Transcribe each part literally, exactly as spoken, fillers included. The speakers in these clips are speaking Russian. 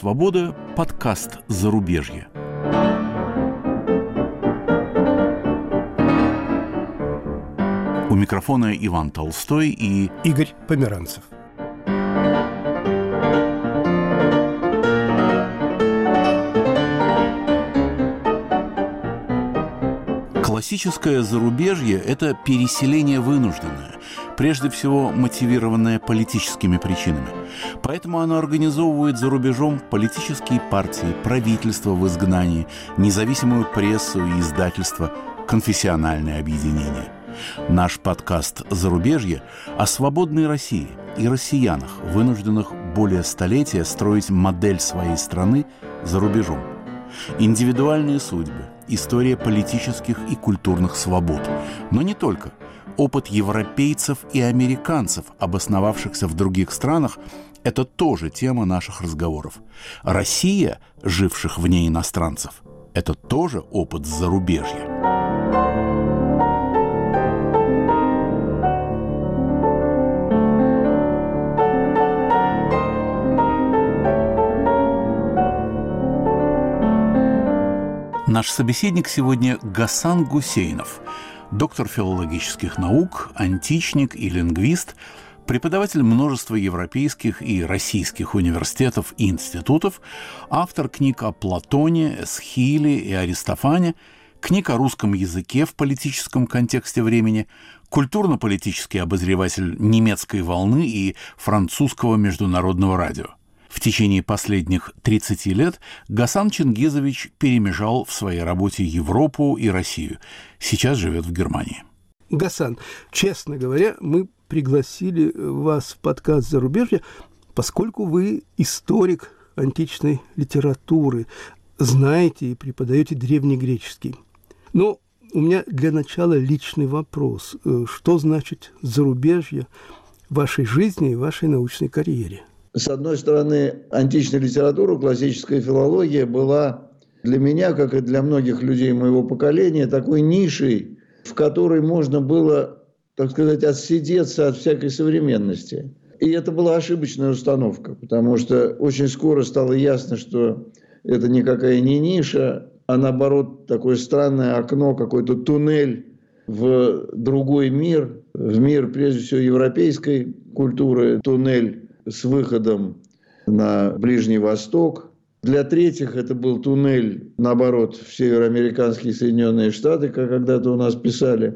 Свобода», подкаст «Зарубежье». У микрофона Иван Толстой и Игорь Померанцев. Классическое зарубежье – это переселение вынужденное, прежде всего мотивированное политическими причинами. Поэтому оно организовывает за рубежом политические партии, правительства в изгнании, независимую прессу и издательства, конфессиональные объединения. Наш подкаст «Зарубежье» о свободной России и россиянах, вынужденных более столетия строить модель своей страны за рубежом. Индивидуальные судьбы, история политических и культурных свобод. Но не только. Опыт европейцев и американцев, обосновавшихся в других странах, это тоже тема наших разговоров. Россия, живших вне иностранцев, это тоже опыт зарубежья. Наш собеседник сегодня Гасан Гусейнов, доктор филологических наук, античник и лингвист, преподаватель множества европейских и российских университетов и институтов, автор книг о Платоне, Эсхиле и Аристофане, книг о русском языке в политическом контексте времени, культурно-политический обозреватель немецкой волны и французского международного радио. В течение последних тридцати лет Гасан Чингизович перемежал в своей работе Европу и Россию. Сейчас живет в Германии. Гасан, честно говоря, мы пригласили вас в подкаст «Зарубежье», поскольку вы историк античной литературы, знаете и преподаете древнегреческий. Но у меня для начала личный вопрос. Что значит «зарубежье» в вашей жизни и вашей научной карьере? С одной стороны, античная литература, классическая филология была для меня, как и для многих людей моего поколения, такой нишей, в которой можно было, так сказать, отсидеться от всякой современности. И это была ошибочная установка, потому что очень скоро стало ясно, что это никакая не ниша, а наоборот такое странное окно, какой-то туннель в другой мир, в мир, прежде всего, европейской культуры, туннель с выходом на Ближний Восток. Для третьих это был туннель, наоборот, в североамериканские Соединенные Штаты, как когда-то у нас писали.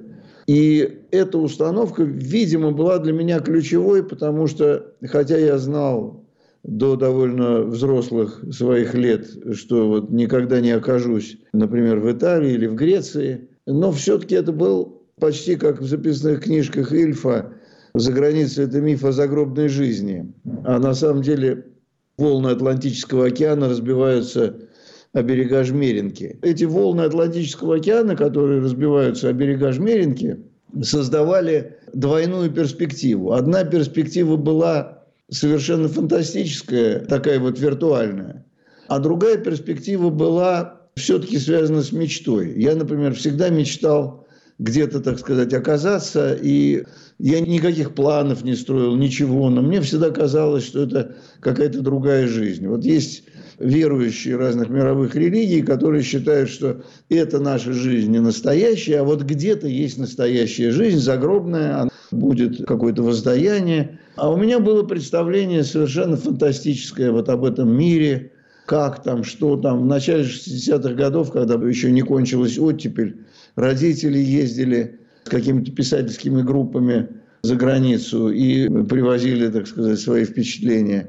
И эта установка, видимо, была для меня ключевой, потому что, хотя я знал до довольно взрослых своих лет, что вот никогда не окажусь, например, в Италии или в Греции, но все-таки это был почти как в записных книжках Ильфа. За границей это миф о загробной жизни. А на самом деле волны Атлантического океана разбиваются о берега Жмеринки. Эти волны Атлантического океана, которые разбиваются о берега Жмеринки, создавали двойную перспективу. Одна перспектива была совершенно фантастическая, такая вот виртуальная. А другая перспектива была все-таки связана с мечтой. Я, например, всегда мечтал где-то, так сказать, оказаться, и я никаких планов не строил, ничего, но мне всегда казалось, что это какая-то другая жизнь. Вот есть верующие разных мировых религий, которые считают, что это наша жизнь не настоящая, а вот где-то есть настоящая жизнь, загробная, будет какое-то воздаяние. А у меня было представление совершенно фантастическое вот об этом мире, как там, что там. В начале шестидесятых годов, когда еще не кончилась оттепель, родители ездили с какими-то писательскими группами за границу и привозили, так сказать, свои впечатления.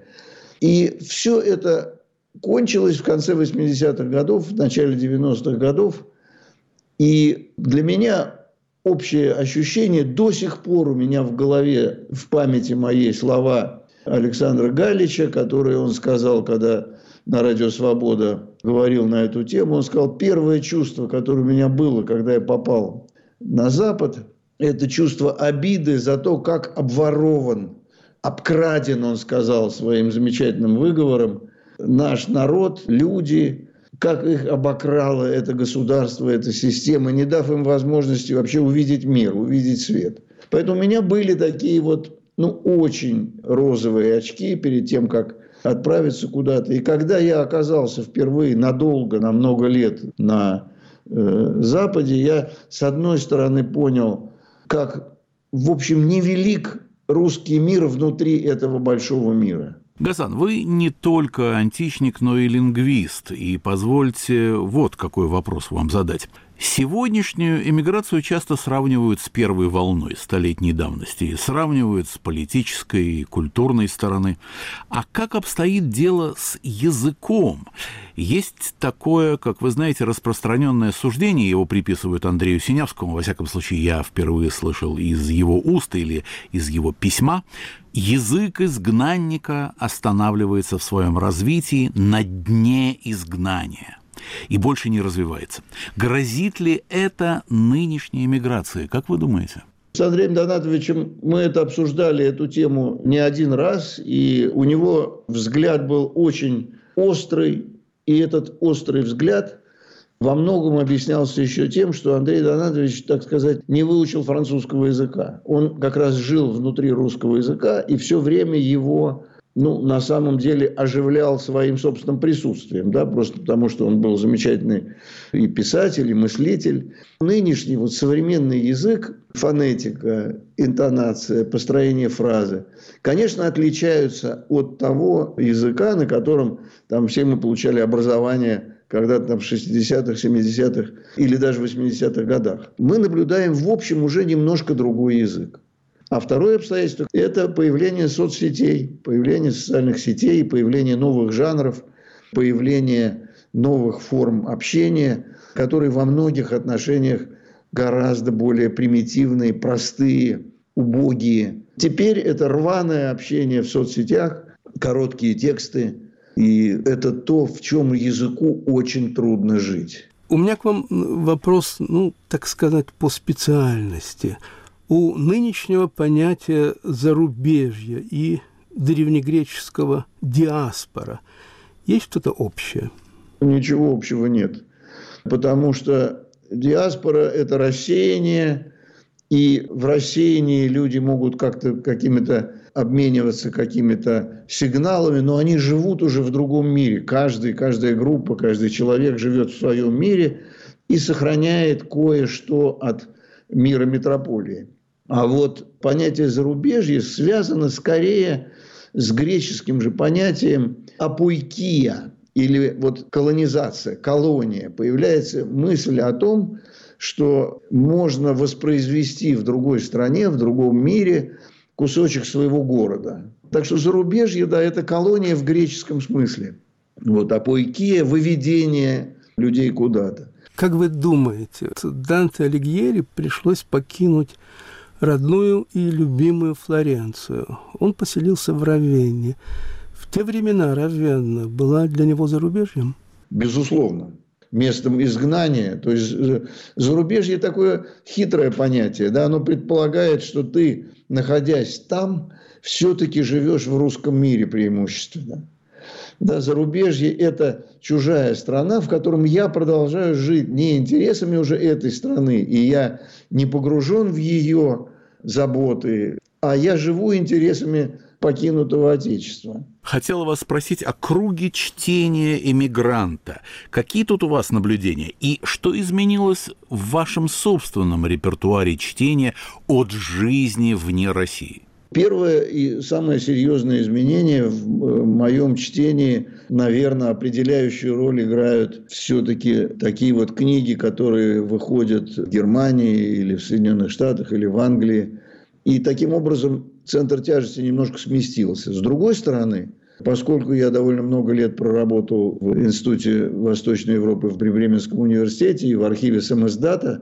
И все это кончилось в конце восьмидесятых годов, в начале девяностых годов. И для меня общее ощущение, до сих пор у меня в голове, в памяти моей слова Александра Галича, которые он сказал, когда на радио «Свобода» говорил на эту тему. Он сказал, первое чувство, которое у меня было, когда я попал на Запад, это чувство обиды за то, как обворован, обкраден, он сказал своим замечательным выговором, наш народ, люди, как их обокрало это государство, эта система, не дав им возможности вообще увидеть мир, увидеть свет. Поэтому у меня были такие вот, ну, очень розовые очки перед тем, как отправиться куда-то. И когда я оказался впервые надолго, на много лет на э, Западе, я, с одной стороны, понял, как, в общем, невелик русский мир внутри этого большого мира. Гасан, вы не только античник, но и лингвист. И позвольте вот какой вопрос вам задать. Сегодняшнюю эмиграцию часто сравнивают с первой волной столетней давности, сравнивают с политической и культурной стороны. А как обстоит дело с языком? Есть такое, как вы знаете, распространенное суждение, его приписывают Андрею Синявскому, во всяком случае, я впервые слышал из его уст или из его письма. Язык изгнанника останавливается в своем развитии на дне изгнания и больше не развивается. Грозит ли это нынешней эмиграции? Как вы думаете? С Андреем Донатовичем мы это обсуждали, эту тему, не один раз, и у него взгляд был очень острый, и этот острый взгляд во многом объяснялся еще тем, что Андрей Донатович, так сказать, не выучил французского языка. Он как раз жил внутри русского языка, и все время его... ну, на самом деле оживлял своим собственным присутствием, да, просто потому что он был замечательный и писатель, и мыслитель. Нынешний вот современный язык, фонетика, интонация, построение фразы, конечно, отличаются от того языка, на котором там все мы получали образование когда-то там в шестидесятых, семидесятых или даже восьмидесятых годах. Мы наблюдаем, в общем, уже немножко другой язык. А второе обстоятельство – это появление соцсетей, появление социальных сетей, появление новых жанров, появление новых форм общения, которые во многих отношениях гораздо более примитивные, простые, убогие. Теперь это рваное общение в соцсетях, короткие тексты, и это то, в чем языку очень трудно жить. У меня к вам вопрос, ну, так сказать, по специальности. У нынешнего понятия зарубежья и древнегреческого диаспора есть что-то общее? Ничего общего нет. Потому что диаспора – это рассеяние, и в рассеянии люди могут как-то какими-то обмениваться какими-то сигналами, но они живут уже в другом мире. Каждый, каждая группа, каждый человек живет в своем мире и сохраняет кое-что от мира метрополии. А вот понятие зарубежья связано скорее с греческим же понятием апойкия, или вот колонизация, колония. Появляется мысль о том, что можно воспроизвести в другой стране, в другом мире кусочек своего города. Так что зарубежье, да, это колония в греческом смысле. Вот апойкия – выведение людей куда-то. Как вы думаете, Данте Алигьери пришлось покинуть родную и любимую Флоренцию? Он поселился в Равенне. В те времена Равенна была для него зарубежьем? Безусловно. Местом изгнания. То есть зарубежье такое хитрое понятие. Да? Оно предполагает, что ты, находясь там, все-таки живешь в русском мире преимущественно. Да, зарубежье – это чужая страна, в котором я продолжаю жить не интересами уже этой страны, и я не погружен в ее заботы, а я живу интересами покинутого Отечества. Хотела вас спросить о круге чтения эмигранта. Какие тут у вас наблюдения? И что изменилось в вашем собственном репертуаре чтения от жизни вне России? Первое и самое серьезное изменение в моем чтении, наверное, определяющую роль играют все-таки такие вот книги, которые выходят в Германии или в Соединенных Штатах или в Англии. И таким образом центр тяжести немножко сместился. С другой стороны, поскольку я довольно много лет проработал в Институте Восточной Европы в Бременском университете и в архиве самиздата,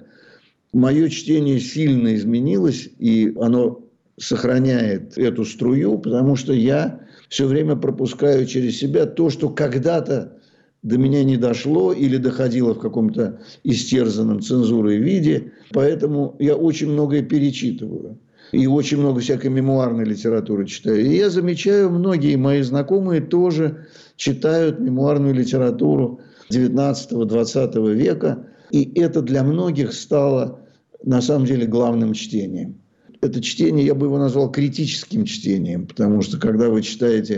мое чтение сильно изменилось, и оно сохраняет эту струю, потому что я все время пропускаю через себя то, что когда-то до меня не дошло или доходило в каком-то истерзанном цензурой виде. Поэтому я очень многое перечитываю. И очень много всякой мемуарной литературы читаю. И я замечаю, многие мои знакомые тоже читают мемуарную литературу девятнадцатого-двадцатого века. И это для многих стало на самом деле главным чтением. Это чтение, я бы его назвал критическим чтением, потому что когда вы читаете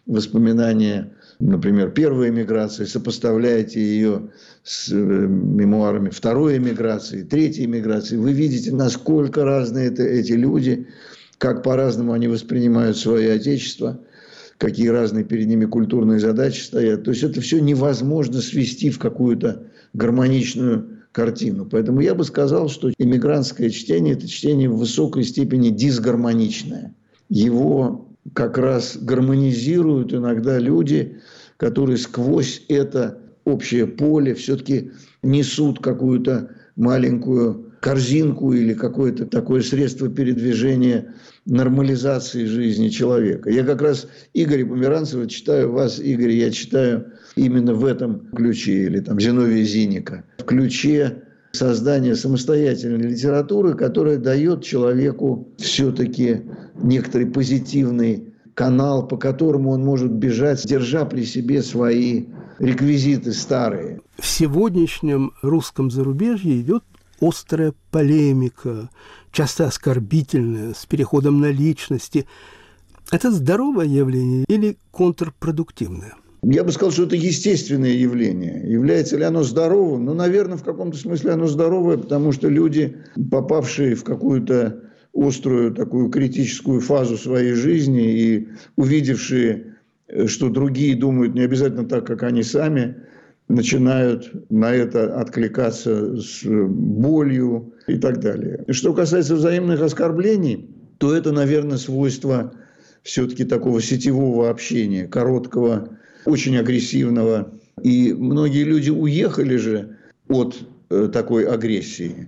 воспоминания, например, первой эмиграции, сопоставляете ее с мемуарами второй эмиграции, третьей эмиграции, вы видите, насколько разные это, эти люди, как по-разному они воспринимают свое отечество, какие разные перед ними культурные задачи стоят. То есть это все невозможно свести в какую-то гармоничную картину. Поэтому я бы сказал, что эмигрантское чтение – это чтение в высокой степени дисгармоничное. Его как раз гармонизируют иногда люди, которые сквозь это общее поле все-таки несут какую-то маленькую корзинку или какое-то такое средство передвижения нормализации жизни человека. Я как раз Игоря Померанцева читаю, вас, Игорь, я читаю именно в этом ключе, или там Зиновия Зиника, в ключе создания самостоятельной литературы, которая дает человеку все-таки некоторый позитивный канал, по которому он может бежать, держа при себе свои реквизиты старые. В сегодняшнем русском зарубежье идет острая полемика, часто оскорбительная, с переходом на личности. Это здоровое явление или контрпродуктивное? Я бы сказал, что это естественное явление. Является ли оно здоровым? Ну, наверное, в каком-то смысле оно здоровое, потому что люди, попавшие в какую-то острую такую критическую фазу своей жизни и увидевшие, что другие думают не обязательно так, как они сами, начинают на это откликаться с болью и так далее. Что касается взаимных оскорблений, то это, наверное, свойство все-таки такого сетевого общения, короткого, очень агрессивного. И многие люди уехали же от э, такой агрессии.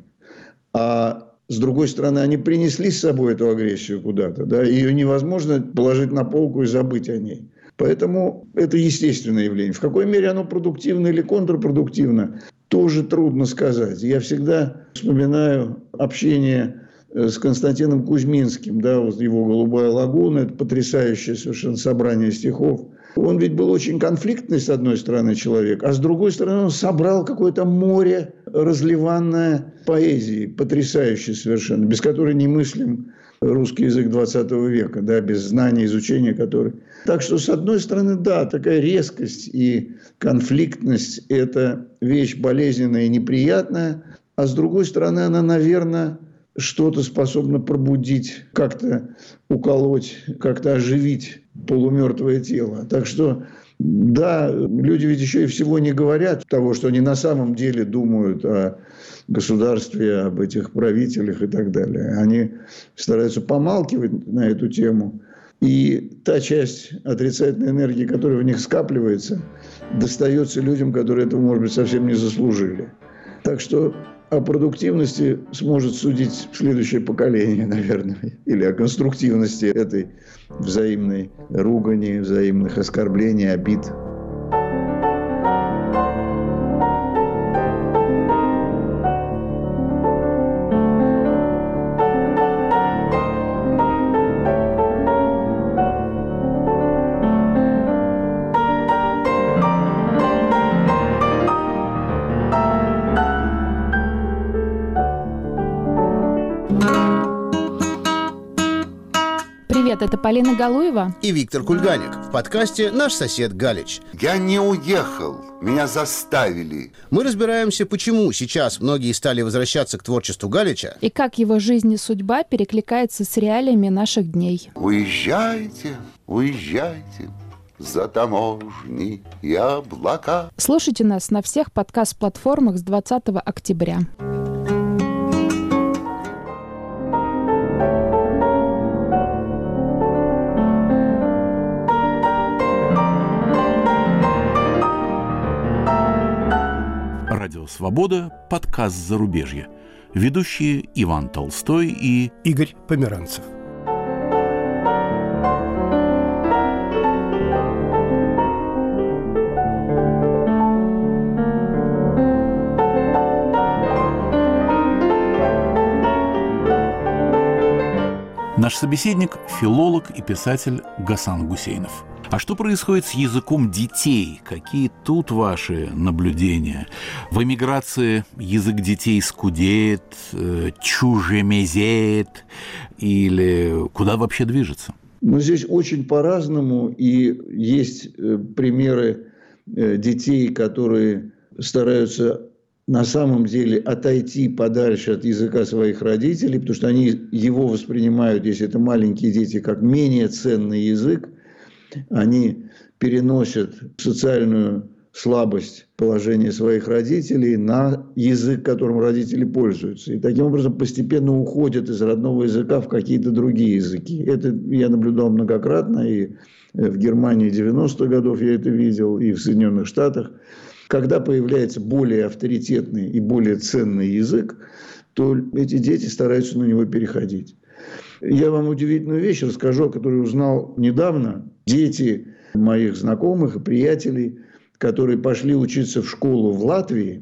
А с другой стороны, они принесли с собой эту агрессию куда-то. Да? Ее невозможно положить на полку и забыть о ней. Поэтому это естественное явление. В какой мере оно продуктивно или контрпродуктивно, тоже трудно сказать. Я всегда вспоминаю общение с Константином Кузьминским, да, вот его «Голубая лагуна», это потрясающее совершенно собрание стихов. Он ведь был очень конфликтный, с одной стороны, человек, а с другой стороны, он собрал какое-то море разливанное поэзии, потрясающее совершенно, без которой немыслим русский язык двадцатого века, да, без знания, изучения которой. Так что, с одной стороны, да, такая резкость и конфликтность – это вещь болезненная и неприятная, а с другой стороны, она, наверное, что-то способна пробудить, как-то уколоть, как-то оживить полумертвое тело. Так что, да, люди ведь еще и всего не говорят того, что они на самом деле думают о государстве, об этих правителях и так далее. Они стараются помалкивать на эту тему. И та часть отрицательной энергии, которая в них скапливается, достается людям, которые этого, может быть, совсем не заслужили. Так что о продуктивности сможет судить следующее поколение, наверное, или о конструктивности этой взаимной ругани, взаимных оскорблений, обид. Привет, это Полина Галуева и Виктор Кульганик в подкасте «Наш сосед Галич». Я не уехал, меня заставили. Мы разбираемся, почему сейчас многие стали возвращаться к творчеству Галича и как его жизнь и судьба перекликается с реалиями наших дней. Уезжайте, уезжайте за таможни и облака. Слушайте нас на всех подкаст-платформах с двадцатого октября. Радио «Свобода», подкаст «Зарубежье». Ведущие Иван Толстой и Игорь Померанцев. Наш собеседник – филолог и писатель Гасан Гусейнов. А что происходит с языком детей? Какие тут ваши наблюдения? В эмиграции язык детей скудеет, чужемезеет или куда вообще движется? Но здесь очень по-разному, и есть примеры детей, которые стараются на самом деле отойти подальше от языка своих родителей, потому что они его воспринимают, если это маленькие дети, как менее ценный язык. Они переносят социальную слабость положения своих родителей на язык, которым родители пользуются. И таким образом постепенно уходят из родного языка в какие-то другие языки. Это я наблюдал многократно, и в Германии девяностых годов я это видел, и в Соединенных Штатах. Когда появляется более авторитетный и более ценный язык, то эти дети стараются на него переходить. Я вам удивительную вещь расскажу, которую узнал недавно. Дети моих знакомых и приятелей, которые пошли учиться в школу в Латвии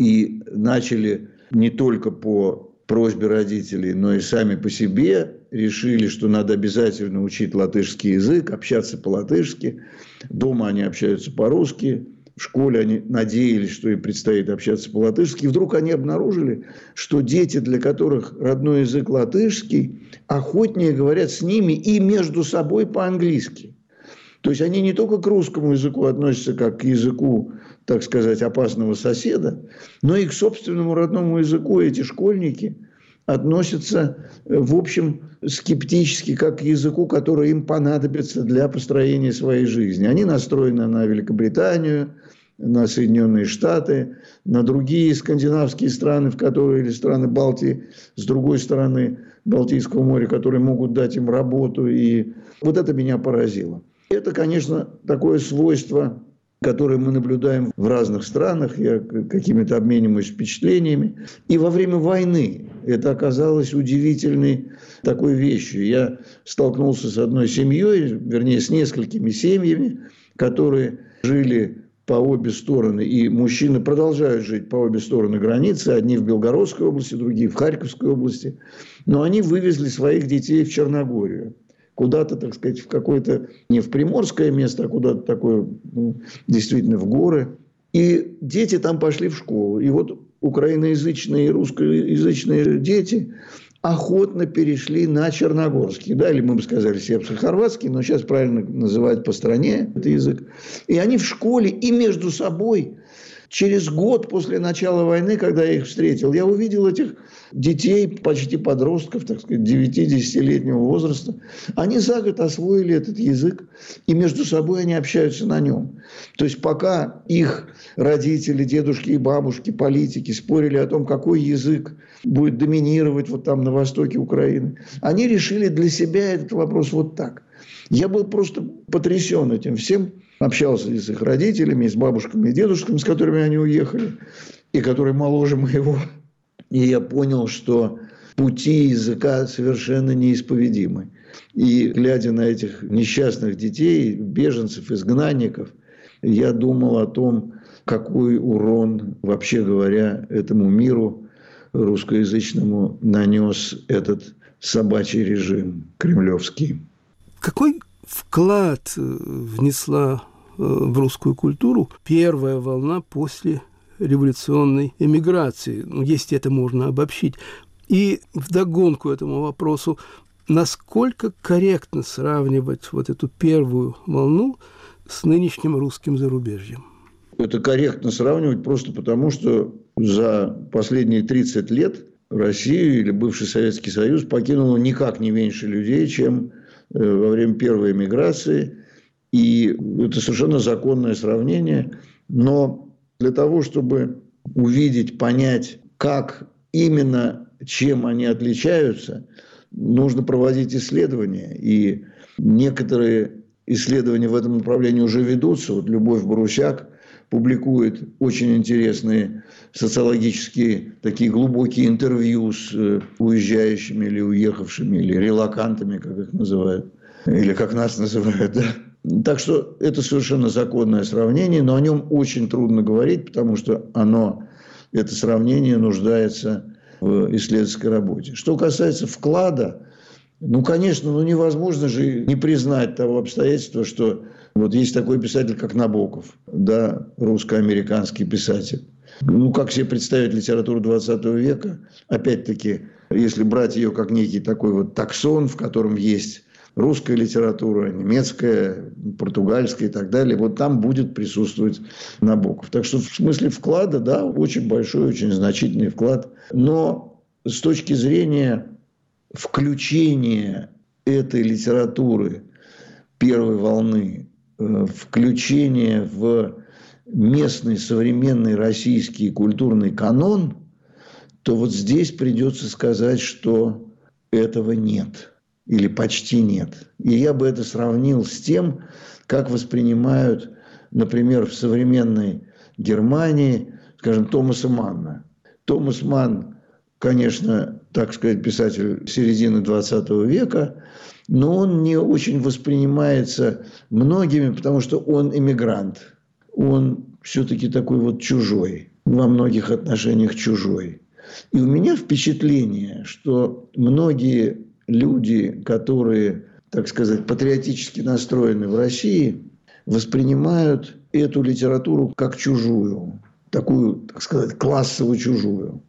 и начали не только по просьбе родителей, но и сами по себе решили, что надо обязательно учить латышский язык, общаться по-латышски. Дома они общаются по-русски. В школе они надеялись, что им предстоит общаться по-латышски. И вдруг они обнаружили, что дети, для которых родной язык латышский, охотнее говорят с ними и между собой по-английски. То есть они не только к русскому языку относятся как к языку, так сказать, опасного соседа, но и к собственному родному языку эти школьники относятся, в общем, скептически, как к языку, который им понадобится для построения своей жизни. Они настроены на Великобританию, на Соединенные Штаты, на другие скандинавские страны, в которые, или страны Балтии, с другой стороны Балтийского моря, которые могут дать им работу. И вот это меня поразило. Это, конечно, такое свойство, которое мы наблюдаем в разных странах. Я какими-то обмениваюсь впечатлениями. И во время войны это оказалось удивительной такой вещью. Я столкнулся с одной семьей, вернее, с несколькими семьями, которые жили по обе стороны. И мужчины продолжают жить по обе стороны границы. Одни в Белгородской области, другие в Харьковской области. Но они вывезли своих детей в Черногорию. Куда-то, так сказать, в какое-то, не в приморское место, а куда-то такое, ну, действительно в горы. И дети там пошли в школу. И вот украиноязычные и русскоязычные дети охотно перешли на черногорский. Да, или мы бы сказали сербско-хорватский, но сейчас правильно называть по стране этот язык. И они в школе и между собой. Через год после начала войны, когда я их встретил, я увидел этих детей, почти подростков, так сказать, девяти-десятилетнего возраста. Они за год освоили этот язык, и между собой они общаются на нем. То есть, пока их родители, дедушки и бабушки, политики спорили о том, какой язык будет доминировать вот там на востоке Украины, они решили для себя этот вопрос вот так. Я был просто потрясен этим всем. Общался и с их родителями, и с бабушками и дедушками, с которыми они уехали, и которые моложе моего. И я понял, что пути языка совершенно неисповедимы. И глядя на этих несчастных детей, беженцев, изгнанников, я думал о том, какой урон, вообще говоря, этому миру русскоязычному нанес этот собачий режим кремлевский. Какой вклад внесла в русскую культуру первая волна после революционной эмиграции, ну, если это можно обобщить? И вдогонку этому вопросу, насколько корректно сравнивать вот эту первую волну с нынешним русским зарубежьем? Это корректно сравнивать просто потому, что за последние тридцать лет Россию или бывший Советский Союз покинуло никак не меньше людей, чем во время первой эмиграции. И это совершенно законное сравнение. Но для того, чтобы увидеть, понять, как именно, чем они отличаются, нужно проводить исследования. И некоторые исследования в этом направлении уже ведутся. Вот Любовь Борусяк публикует очень интересные социологические, такие глубокие интервью с уезжающими или уехавшими, или релокантами, как их называют, или как нас называют, да. Так что это совершенно законное сравнение, но о нем очень трудно говорить, потому что оно, это сравнение нуждается в исследовательской работе. Что касается вклада, ну, конечно, ну, невозможно же не признать того обстоятельства, что вот есть такой писатель, как Набоков, да, русско-американский писатель. Ну, как себе представить литературу двадцатого века? Опять-таки, если брать ее как некий такой вот таксон, в котором есть русская литература, немецкая, португальская и так далее. Вот там будет присутствовать Набоков. Так что в смысле вклада, да, очень большой, очень значительный вклад. Но с точки зрения включения этой литературы первой волны, включения в местный современный российский культурный канон, то вот здесь придется сказать, что этого нет или почти нет. И я бы это сравнил с тем, как воспринимают, например, в современной Германии, скажем, Томаса Манна. Томас Манн, конечно, так сказать, писатель середины двадцатого века, но он не очень воспринимается многими, потому что он эмигрант. Он все-таки такой вот чужой, во многих отношениях чужой. И у меня впечатление, что многие люди, которые, так сказать, патриотически настроены в России, воспринимают эту литературу как чужую, такую, так сказать, классово чужую.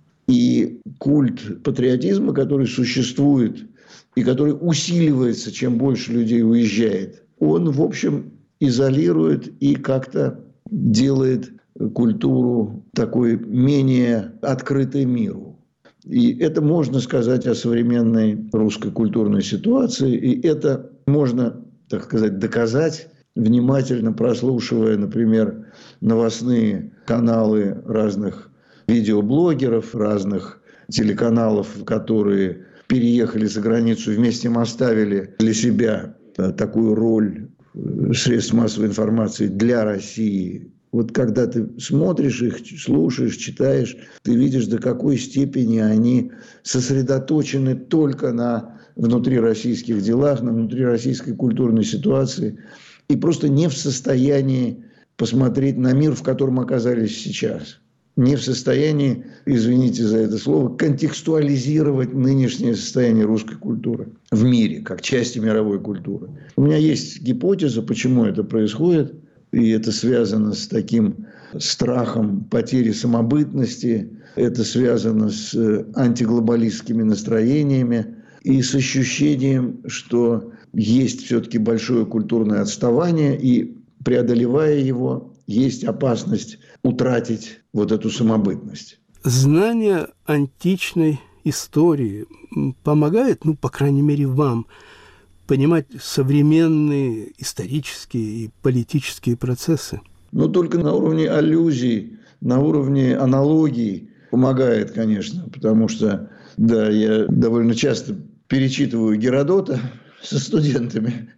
И культ патриотизма, который существует и который усиливается, чем больше людей уезжает, он, в общем, изолирует и как-то делает культуру такой менее открытой миру. И это можно сказать о современной русской культурной ситуации. И это можно, так сказать, доказать, внимательно прослушивая, например, новостные каналы разных видеоблогеров, разных телеканалов, которые переехали за границу, вместе им оставили для себя такую роль средств массовой информации для России. Вот когда ты смотришь их, слушаешь, читаешь, ты видишь, до какой степени они сосредоточены только на внутрироссийских делах, на внутрироссийской культурной ситуации и просто не в состоянии посмотреть на мир, в котором оказались сейчас. Не в состоянии, извините за это слово, контекстуализировать нынешнее состояние русской культуры в мире, как части мировой культуры. У меня есть гипотеза, почему это происходит. И это связано с таким страхом потери самобытности, это связано с антиглобалистскими настроениями и с ощущением, что есть все-таки большое культурное отставание, и преодолевая его, есть опасность утратить вот эту самобытность. Знание античной истории помогает, ну, по крайней мере, вам понимать современные исторические и политические процессы? Ну, только на уровне аллюзий, на уровне аналогий помогает, конечно, потому что, да, я довольно часто перечитываю Геродота со студентами,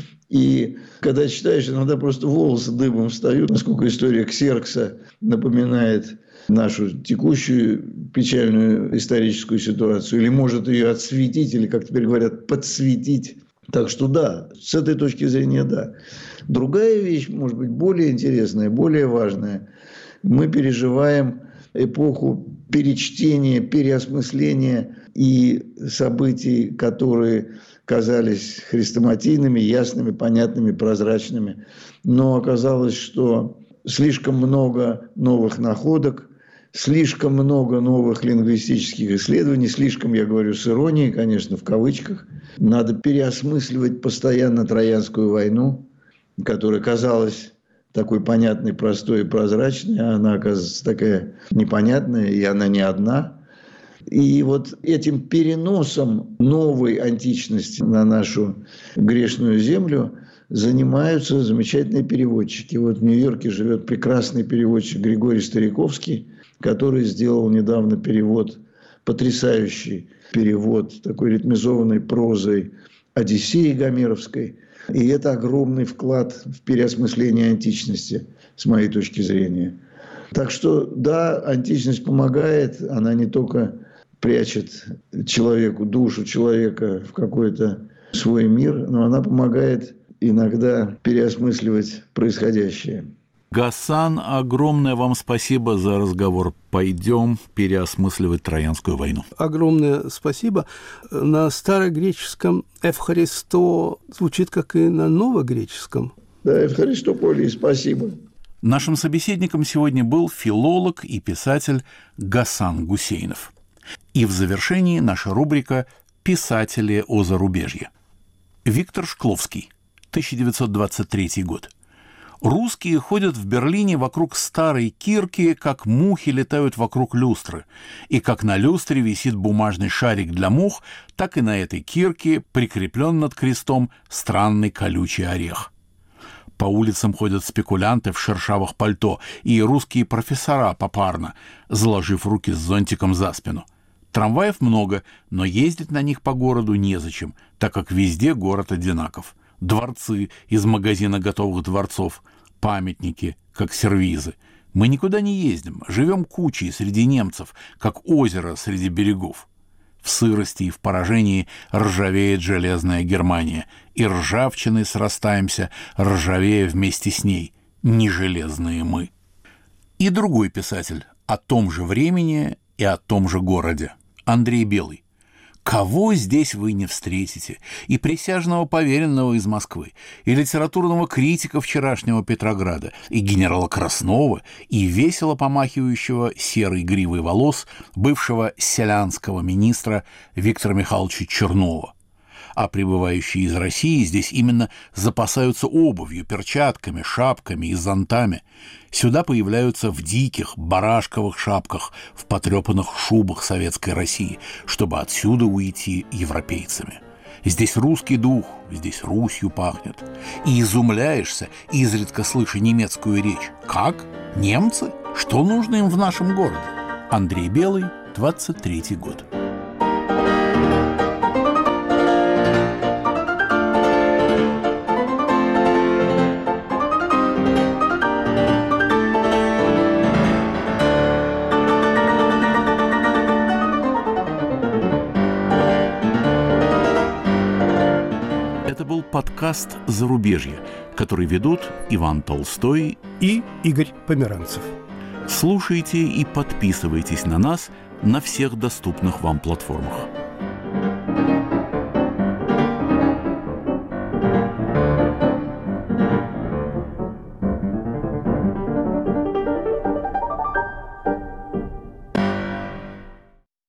и когда читаешь, иногда просто волосы дыбом встают, насколько история Ксеркса напоминает нашу текущую печальную историческую ситуацию, или может ее отсветить, или, как теперь говорят, подсветить. Так что да, с этой точки зрения да. Другая вещь, может быть, более интересная, более важная. Мы переживаем эпоху перечтения, переосмысления и событий, которые казались хрестоматийными, ясными, понятными, прозрачными. Но оказалось, что слишком много новых находок, слишком много новых лингвистических исследований, слишком, я говорю с иронией, конечно, в кавычках. Надо переосмысливать постоянно Троянскую войну, которая казалась такой понятной, простой и прозрачной, а она, оказывается, такая непонятная, и она не одна. И вот этим переносом новой античности на нашу грешную землю занимаются замечательные переводчики. Вот в Нью-Йорке живет прекрасный переводчик Григорий Стариковский, который сделал недавно перевод, потрясающий перевод такой ритмизованной прозой «Одиссеи» гомеровской. И это огромный вклад в переосмысление античности, с моей точки зрения. Так что, да, античность помогает, она не только прячет человеку, душу человека в какой-то свой мир, но она помогает иногда переосмысливать происходящее. Гасан, огромное вам спасибо за разговор. Пойдем переосмысливать Троянскую войну. Огромное спасибо. На старогреческом «Эвхаристо» звучит как и на новогреческом. Да, «Эвхаристополи», спасибо. Нашим собеседником сегодня был филолог и писатель Гасан Гусейнов. И в завершении наша рубрика «Писатели о зарубежье». Виктор Шкловский, тысяча девятьсот двадцать третий год. Русские ходят в Берлине вокруг старой кирки, как мухи летают вокруг люстры. И как на люстре висит бумажный шарик для мух, так и на этой кирке прикреплен над крестом странный колючий орех. По улицам ходят спекулянты в шершавых пальто и русские профессора попарно, заложив руки с зонтиком за спину. Трамваев много, но ездить на них по городу незачем, так как везде город одинаков. Дворцы из магазина готовых дворцов, памятники, как сервизы. Мы никуда не ездим, живем кучей среди немцев, как озеро среди берегов. В сырости и в поражении ржавеет железная Германия, и ржавчиной срастаемся, ржавея вместе с ней, не железные мы. И другой писатель о том же времени и о том же городе, Андрей Белый. Кого здесь вы не встретите? И присяжного поверенного из Москвы, и литературного критика вчерашнего Петрограда, и генерала Краснова, и весело помахивающего серой гривой волос бывшего селянского министра Виктора Михайловича Чернова. А прибывающие из России здесь именно запасаются обувью, перчатками, шапками и зонтами. Сюда появляются в диких барашковых шапках, в потрепанных шубах советской России, чтобы отсюда уйти европейцами. Здесь русский дух, здесь Русью пахнет. И изумляешься, изредка слыша немецкую речь. Как? Немцы? Что нужно им в нашем городе? Андрей Белый, двадцать третий год. Подкаст «Зарубежье», который ведут Иван Толстой и Игорь Померанцев. Слушайте и подписывайтесь на нас на всех доступных вам платформах.